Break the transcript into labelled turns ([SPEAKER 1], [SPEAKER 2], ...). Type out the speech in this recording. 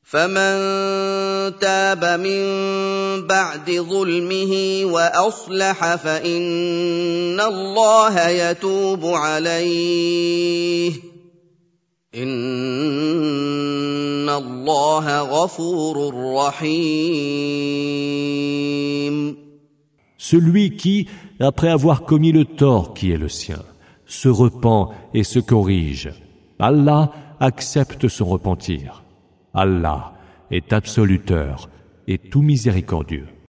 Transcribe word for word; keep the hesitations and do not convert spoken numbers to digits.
[SPEAKER 1] فمن تاب من بعد ظلمه وأصلح فإن الله يتوب عليه إن الله غفور رحيم.
[SPEAKER 2] Celui qui, après avoir commis le tort qui est le sien, se repent et se corrige, Allah accepte son repentir. Allah est absoluteur et tout miséricordieux.